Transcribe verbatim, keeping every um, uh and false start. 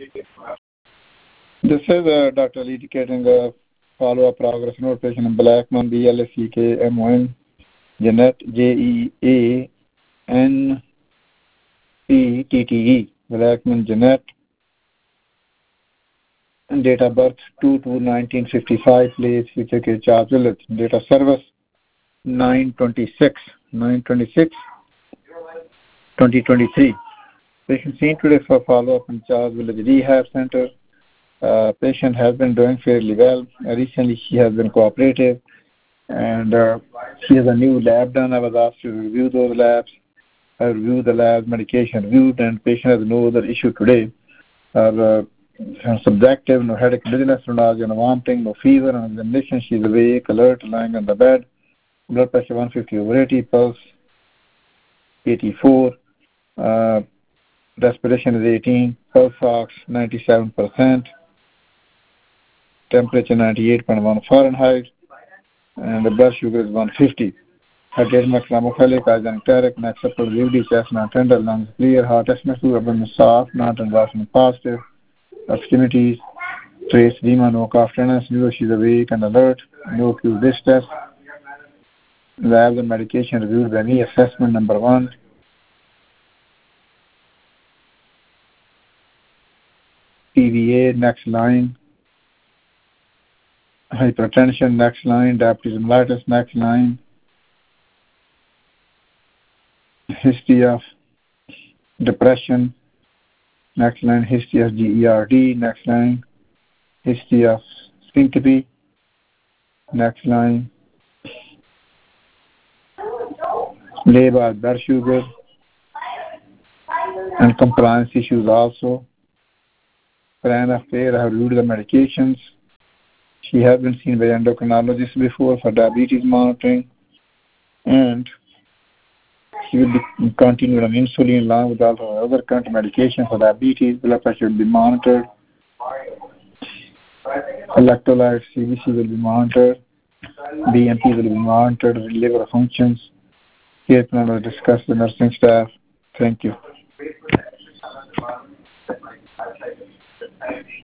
This is uh, Doctor Ali indicating a follow-up progress note patient in Blackman, B L A C K M O N, Jeanette, J E A N E T T E, Blackman Jeanette, and date of birth two two nineteen fifty-five, place Future K Charles Village, date of service nine twenty-six, nine twenty-six, twenty twenty-three. Patient seen today for follow-up in Charles Village Rehab Center. Uh, patient has been doing fairly well. Uh, recently, she has been cooperative, and uh, she has a new lab done. I was asked to review those labs. I reviewed the labs, medication reviewed, and patient has no other issue today. Her uh, subjective, no headache, dizziness, no nausea, no vomiting, no fever. On examination, she is awake, alert, lying on the bed. Blood pressure one fifty over eighty, pulse eighty-four. Uh, respiration is eighteen, pulse ox ninety-seven percent. Temperature ninety-eight point one Fahrenheit, and the blood sugar is one fifty. Her treatment chromophilic, isogenic, next upper U D, chest not tender, lungs clear, heart estimated, abdomen soft, not endorsement positive, extremities, trace edema, no cough, tenderness, no she's awake and alert, no acute distress. Labs and medication reviewed by me. Assessment number one. P V A, next line. Hypertension, next line. Diabetes mellitus, next line. History of depression, next line. History of G E R D, next line. History of syncope, next line. Labor, blood sugar, and compliance issues also. Plan of care, I have reviewed the medications. She has been seen by endocrinologist before for diabetes monitoring, and she will be continued on insulin along with all her other current medication for diabetes. Blood pressure will be monitored. Electrolytes, C B C will be monitored. B M P will be monitored. Liver functions. Care plan will discuss the nursing staff. Thank you.